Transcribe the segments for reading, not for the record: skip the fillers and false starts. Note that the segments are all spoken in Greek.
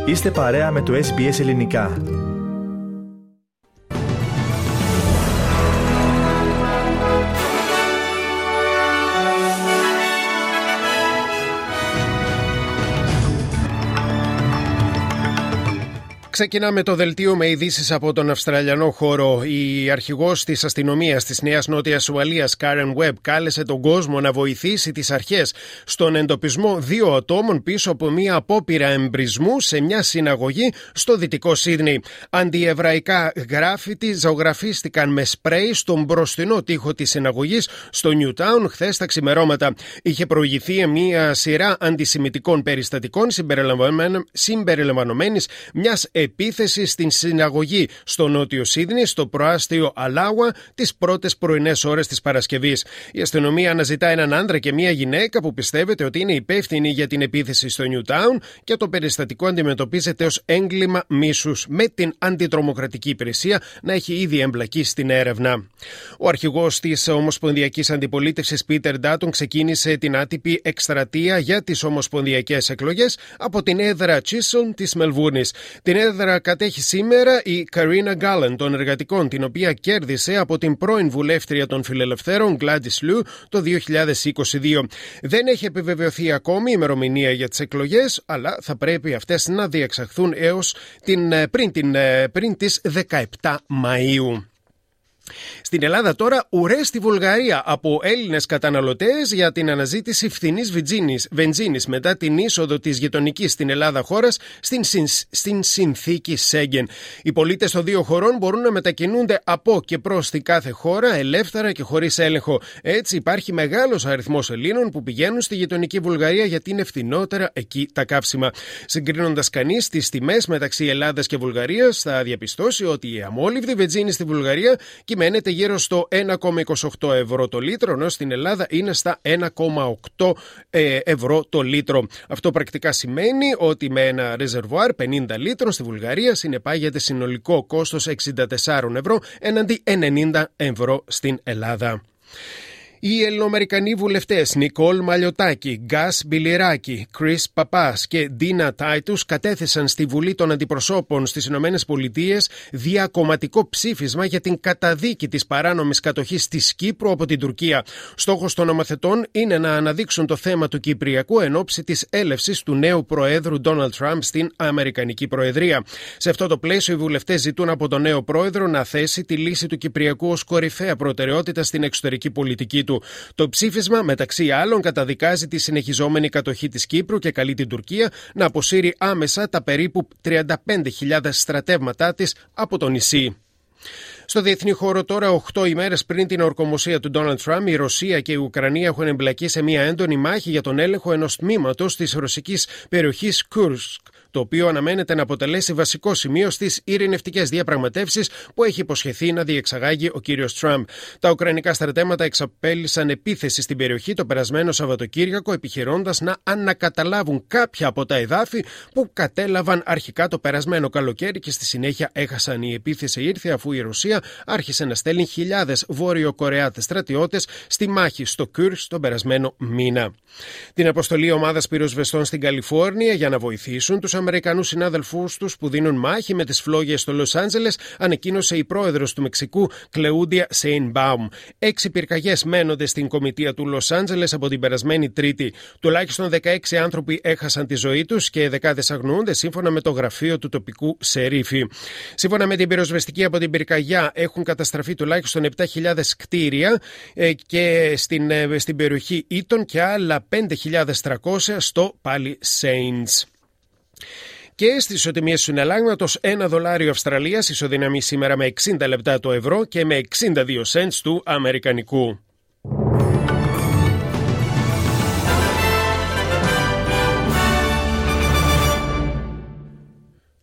Είστε παρέα με το SBS Ελληνικά. Ξεκινάμε το δελτίο με ειδήσεις από τον Αυστραλιανό χώρο. Η αρχηγός της αστυνομίας της Νέας Νότιας Ουαλίας, Karen Webb, κάλεσε τον κόσμο να βοηθήσει τις αρχές στον εντοπισμό 2 ατόμων πίσω από μια απόπειρα εμπρισμού σε μια συναγωγή στο δυτικό Σίδνεϊ. Αντιεβραϊκά γκράφιτι ζωγραφίστηκαν με σπρέι στον μπροστινό τοίχο της συναγωγής στο Newtown χθες τα ξημερώματα. Είχε προηγηθεί μια σειρά αντισημιτικών περιστατικών συμπεριλαμβανομένης μιας επίθεση στην συναγωγή στο νότιο Σίδνεϊ, στο προάστιο Αλάουα, τις πρώτες πρωινές ώρες της Παρασκευής. Η αστυνομία αναζητά έναν άντρα και μια γυναίκα που πιστεύετε ότι είναι υπεύθυνοι για την επίθεση στο Newtown και το περιστατικό αντιμετωπίζεται ως έγκλημα μίσους, με την αντιτρομοκρατική υπηρεσία να έχει ήδη εμπλακεί στην έρευνα. Ο αρχηγός της Ομοσπονδιακής Αντιπολίτευσης, Πίτερ Ντάτον, ξεκίνησε την άτυπη εκστρατεία για τις ομοσπονδιακές εκλογές από την έδρα Chisholm της Μελβούρνης. Την έδρα κατέχει σήμερα η Καρίνα Γκάλεν των Εργατικών, την οποία κέρδισε από την πρώην βουλεύτρια των Φιλελευθέρων Gladys Liu το 2022. Δεν έχει επιβεβαιωθεί ακόμη η ημερομηνία για τις εκλογές, αλλά θα πρέπει αυτές να διεξαχθούν έως πριν τις 17 Μαΐου. Στην Ελλάδα τώρα, ουρές στη Βουλγαρία από Έλληνες καταναλωτές για την αναζήτηση φθηνής βενζίνης μετά την είσοδο της γειτονικής στην Ελλάδα χώρας στην συνθήκη Σέγγεν. Οι πολίτες των δύο χωρών μπορούν να μετακινούνται από και προς την κάθε χώρα ελεύθερα και χωρίς έλεγχο. Έτσι υπάρχει μεγάλος αριθμός Ελλήνων που πηγαίνουν στη γειτονική Βουλγαρία γιατί είναι φθηνότερα εκεί τα καύσιμα. Συγκρίνοντας κανείς τις τιμές μεταξύ Ελλάδας και Βουλγαρίας, θα διαπιστώσει ότι η αμόλυβδη βενζίνη στη Βουλγαρία κυμαίνεται γύρω στο 1,28 ευρώ το λίτρο, ενώ στην Ελλάδα είναι στα 1,8 ευρώ το λίτρο. Αυτό πρακτικά σημαίνει ότι με ένα ρεζερβουάρ 50 λίτρων στη Βουλγαρία συνεπάγεται συνολικό κόστος 64 ευρώ έναντι 90 ευρώ στην Ελλάδα. Οι ελληνοαμερικανοί βουλευτές Νικόλ Μαλιωτάκη, Γκάς Μπιλιράκη, Κρίς Παπάς και Ντίνα Τάιτους κατέθεσαν στη Βουλή των Αντιπροσώπων στις ΗΠΑ διακομματικό ψήφισμα για την καταδίκη της παράνομης κατοχής της Κύπρου από την Τουρκία. Στόχος των νομοθετών είναι να αναδείξουν το θέμα του Κυπριακού εν ώψη της έλευσης του νέου Προέδρου Ντόναλντ Τραμπ στην Αμερικανική Προεδρία. Σε αυτό το πλαίσιο, οι βουλευτές ζητούν από τον νέο Πρόεδρο να θέσει τη λύση του Κυπριακού ως κορυφαία προτεραιότητα στην εξωτερική πολιτική του. Το ψήφισμα, μεταξύ άλλων, καταδικάζει τη συνεχιζόμενη κατοχή της Κύπρου και καλεί την Τουρκία να αποσύρει άμεσα τα περίπου 35.000 στρατεύματά της από το νησί. Στο διεθνή χώρο τώρα, 8 ημέρες πριν την ορκομοσία του Ντόναλντ Τραμπ, η Ρωσία και η Ουκρανία έχουν εμπλακεί σε μια έντονη μάχη για τον έλεγχο ενός τμήματος της ρωσικής περιοχής Κούρσκ, το οποίο αναμένεται να αποτελέσει βασικό σημείο στις ειρηνευτικές διαπραγματεύσεις που έχει υποσχεθεί να διεξαγάγει ο κύριος Τραμπ. Τα ουκρανικά στρατεύματα εξαπέλυσαν επίθεση στην περιοχή το περασμένο Σαββατοκύριακο, επιχειρώντας να ανακαταλάβουν κάποια από τα εδάφη που κατέλαβαν αρχικά το περασμένο καλοκαίρι και στη συνέχεια έχασαν. Η επίθεση ήρθε αφού η Ρωσία άρχισε να στέλνει χιλιάδες Βόρειο-Κορεάτες στρατιώτες στη μάχη στο Κούρσκ τον περασμένο μήνα. Την αποστολή ομάδας πυροσβεστών στην Καλιφόρνια για να βοηθήσουν τους Αμερικανούς συνάδελφούς τους που δίνουν μάχη με τις φλόγες στο Λος Άντζελες ανακοίνωσε η πρόεδρος του Μεξικού, Κλεούντια Σέινμπαουμ. 6 πυρκαγιές μένονται στην κομιτεία του Λος Άντζελες από την περασμένη Τρίτη. Τουλάχιστον 16 άνθρωποι έχασαν τη ζωή τους και δεκάδες αγνοούνται, σύμφωνα με το γραφείο του τοπικού σερίφη. Σύμφωνα με την πυροσβεστική από την πυρκαγιά, έχουν καταστραφεί τουλάχιστον 7.000 κτίρια και στην περιοχή Ήτον και άλλα 5.300 στο Palisades. Και στις ισοτιμίες του συναλλάγματος, $1 Αυστραλίας ισοδυναμεί σήμερα με 60 λεπτά το ευρώ και με 62 cents του αμερικανικού.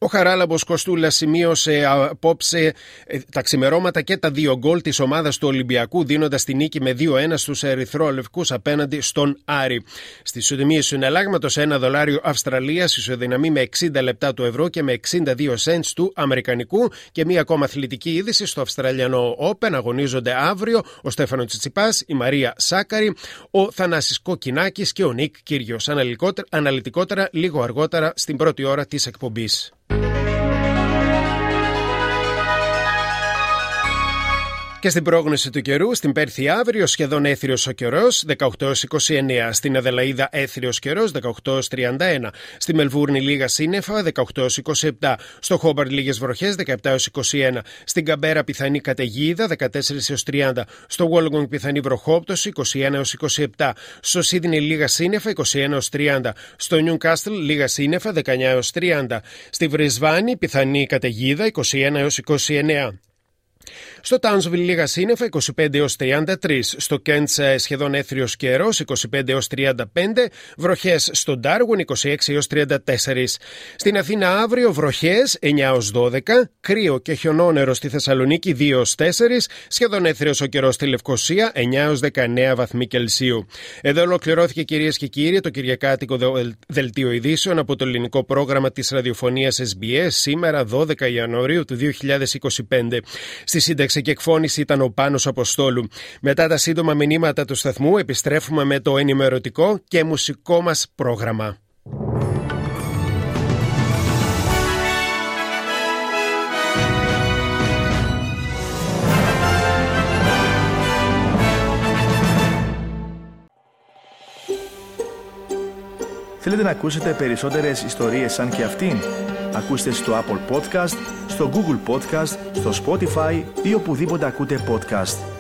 Χαράλαμπος Κοστούλας σημείωσε απόψε τα ξημερώματα και τα 2 γκολ της ομάδας του Ολυμπιακού, δίνοντας τη νίκη με 2-1 στους ερυθρόλευκους απέναντι στον Άρη. Στις ισοτιμίες συναλλάγματος, $1 Αυστραλίας ισοδυναμεί με 60 λεπτά του ευρώ και με 62 cents του αμερικανικού. Και μία ακόμα αθλητική είδηση: στο Αυστραλιανό Open αγωνίζονται αύριο ο Στέφανο Τσιτσιπάς, η Μαρία Σάκαρη, ο Θανάσης Κοκκινάκης και ο Νίκ Κύριος. Αναλυτικότερα λίγο αργότερα στην πρώτη ώρα της εκπομπής. Και στην πρόγνωση του καιρού, στην Πέρθη αύριο σχεδόν έθριος ο καιρός, 18-29. Στην Αδελαΐδα έθριος καιρός, 18-31. Στη Μελβούρνη λίγα σύννεφα, 18-27. Στο Χόμπαρτ λίγες βροχές, 17-21. Στην Καμπέρα πιθανή καταιγίδα, 14-30. Στο Βόλογκονγκ πιθανή βροχόπτωση, 21-27. Στο Σίδνεϊ λίγα σύννεφα, 21-30. Στο Νιουκάστλ λίγα σύννεφα, 19-30. Στη Βρισβάνη πιθανή καταιγίδα, 21-29. Στο Τάουνσβιλ λίγα σύννεφα, 25-33. Στο Κέντς σχεδόν έθριος καιρός, 25-35. Βροχές στο Ντάρουιν, 26-34. Στην Αθήνα αύριο βροχές, 9-12. Κρύο και χιονόνερο στη Θεσσαλονίκη, 2-4. Σχεδόν έθριος ο καιρός στη Λευκοσία, 9-19 βαθμοί Κελσίου. Εδώ ολοκληρώθηκε, κυρίες και κύριοι, το κυριακάτικο δελτίο ειδήσεων από το ελληνικό πρόγραμμα της ραδιοφωνίας SBS, σήμερα 12 Ιανουαρίου του 2025. Στη σύνταξη και εκφώνηση ήταν ο Πάνος Αποστόλου. Μετά τα σύντομα μηνύματα του σταθμού επιστρέφουμε με το ενημερωτικό και μουσικό μας πρόγραμμα. Θέλετε να ακούσετε περισσότερες ιστορίες σαν και αυτήν? Ακούστε στο Apple Podcast, στο Google Podcast, στο Spotify ή οπουδήποτε ακούτε podcast.